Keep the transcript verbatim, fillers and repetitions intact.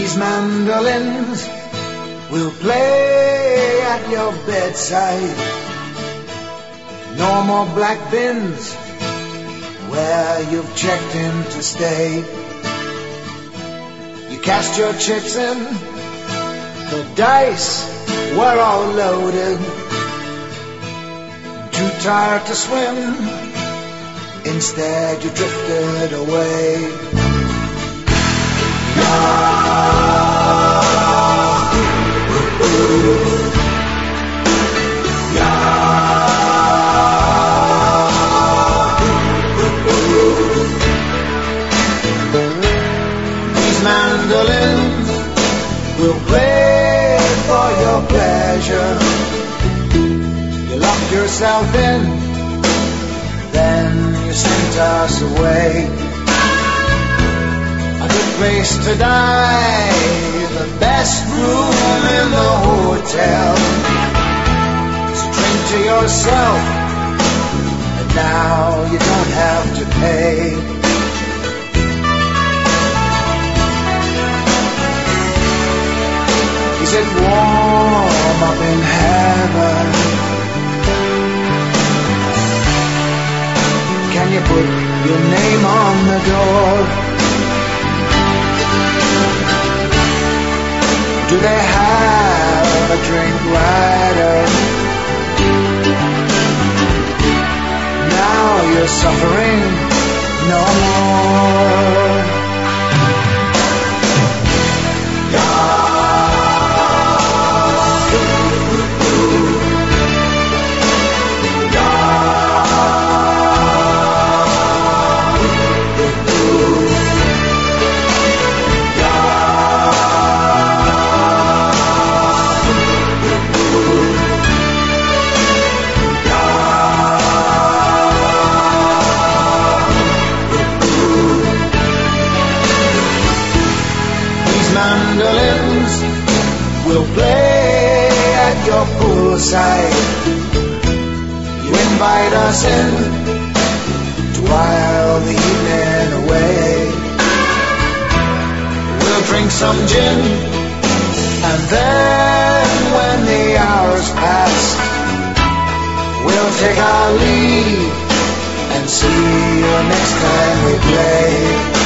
These mandolins will play at your bedside. No more black bins where you've checked in to stay. You cast your chips in, the dice were all loaded. Too tired to swim, instead you drifted away. These mandolins will play for your pleasure. You locked yourself in, then you sent us away. A good place to die, the best room in the hotel. So drink to yourself, and now you don't have to pay. Is it warm up in heaven? Can you put your name on the door? Do they have a drink rider? Now you're suffering no more. Mandolins will play at your poolside. You invite us in to while the evening away. We'll drink some gin, and then when the hours pass, we'll take our leave and see you next time we play.